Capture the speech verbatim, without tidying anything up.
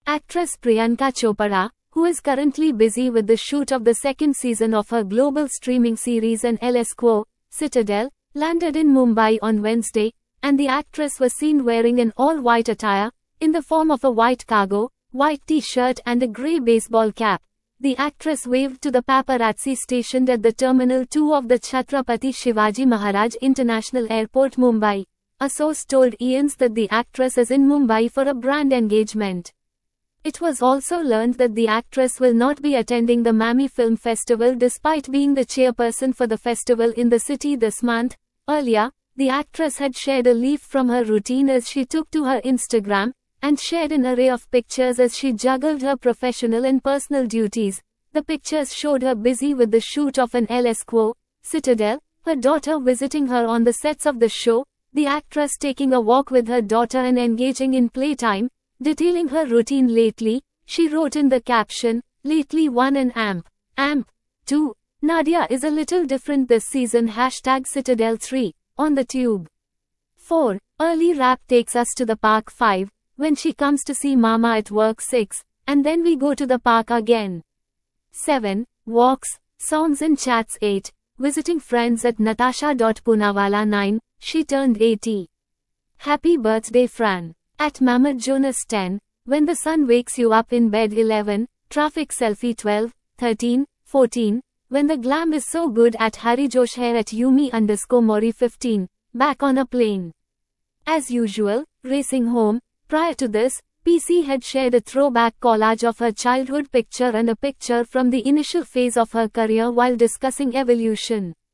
Actress Priyanka Chopra, who is currently busy with the shoot of the second season of her global streaming series N L S Quo, Citadel, landed in Mumbai on Wednesday, and the actress was seen wearing an all-white attire, in the form of a white cargo, white t-shirt and a grey baseball cap. The actress waved to the paparazzi stationed at the Terminal two of the Chhatrapati Shivaji Maharaj International Airport, Mumbai. A source told E N S that the actress is in Mumbai for a brand engagement. It was also learned that the actress will not be attending the Mammy Film Festival despite being the chairperson for the festival in the city this month. Earlier, the actress had shared a leaf from her routine as she took to her Instagram, and shared an array of pictures as she juggled her professional and personal duties. The pictures showed her busy with the shoot of N L S Quo, Citadel, her daughter visiting her on the sets of the show, the actress taking a walk with her daughter and engaging in playtime. Detailing her routine lately, she wrote in the caption, "Lately one and amp, amp, two. Nadia is a little different this season hashtag Citadel three, on the tube." four. Early rap takes us to the park five, when she comes to see Mama at work six, and then we go to the park again. seven. Walks, songs and chats eight. Visiting friends at Natasha Poonawalla nine, she turned eighty. Happy birthday Fran. At Mamad Jonas ten, when the sun wakes you up in bed eleven, traffic selfie twelve, thirteen, fourteen, when the glam is so good at Hari Josh Hair at Yumi underscore Mori fifteen, back on a plane. As usual, racing home. Prior to this, P C had shared a throwback collage of her childhood picture and a picture from the initial phase of her career while discussing evolution.